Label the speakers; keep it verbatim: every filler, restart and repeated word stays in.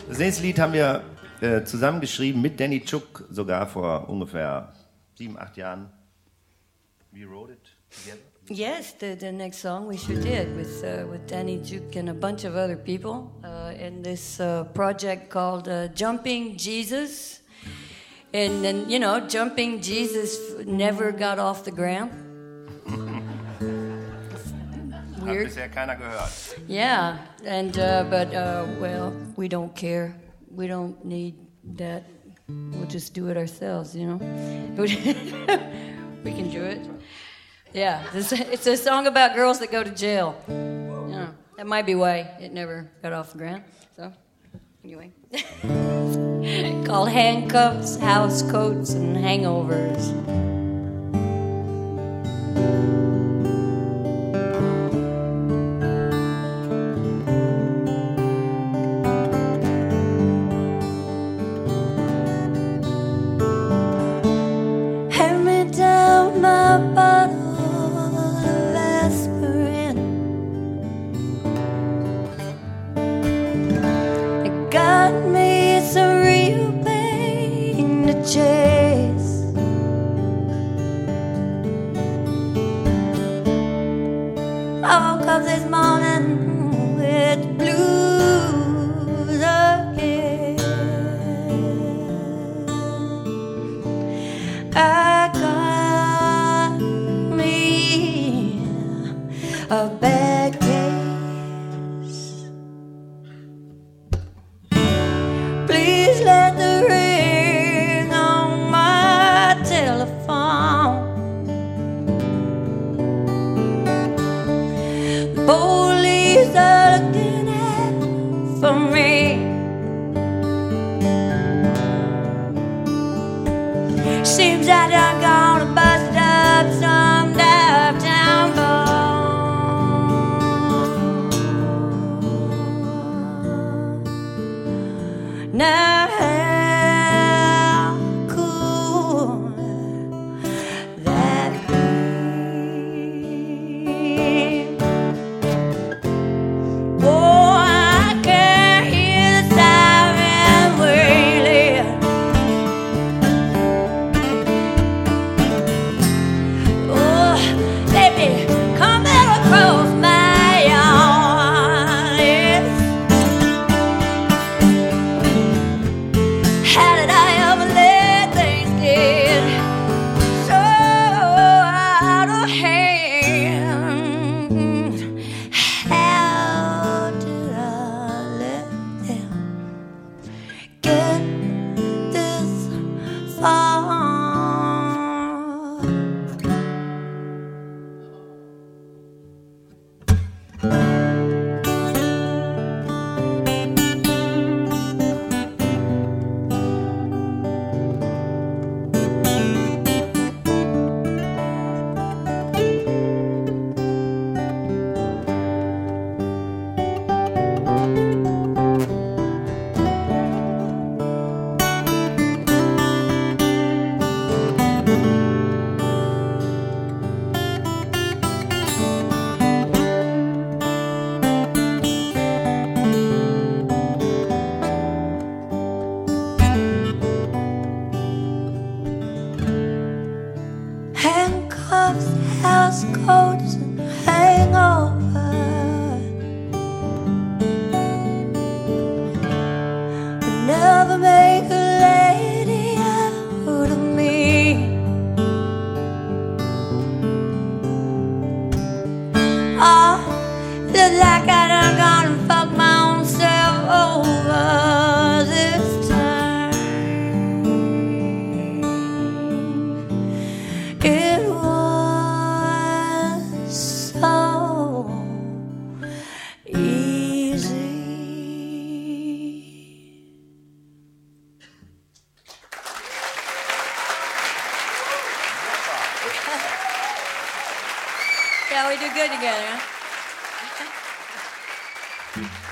Speaker 1: Das nächste Lied haben wir äh, zusammengeschrieben mit Danny Chuk sogar vor ungefähr sieben, acht Jahren. We wrote it together.
Speaker 2: Yes, the, the next song we sure did with uh, with Danny Chuk and a bunch of other people uh, in this uh, project called uh, Jumping Jesus. And then, you know, Jumping Jesus never got off the ground.
Speaker 1: Weird. Hat bisher keiner gehört.
Speaker 2: Yeah, and uh, but uh, well, we don't care. We don't need that. We'll just do it ourselves, you know. We can do it. Yeah, this, it's a song about girls that go to jail. Yeah, that might be why it never got off the ground. So, anyway, called Handcuffs, House Coats, and Hangovers. Hand me down my bottle. Chase. I woke up this morning with the blues again. I got me a bad case. Please let the rain police are looking out for me. Seems like I'm gonna bust up some downtown bar. Now how cool that be? Handcuffs, house coats, and hangover. Never make a lady out of me. Oh, look like I done gone and fucked my own self over this time. It was so easy. Yeah, we do good together, huh?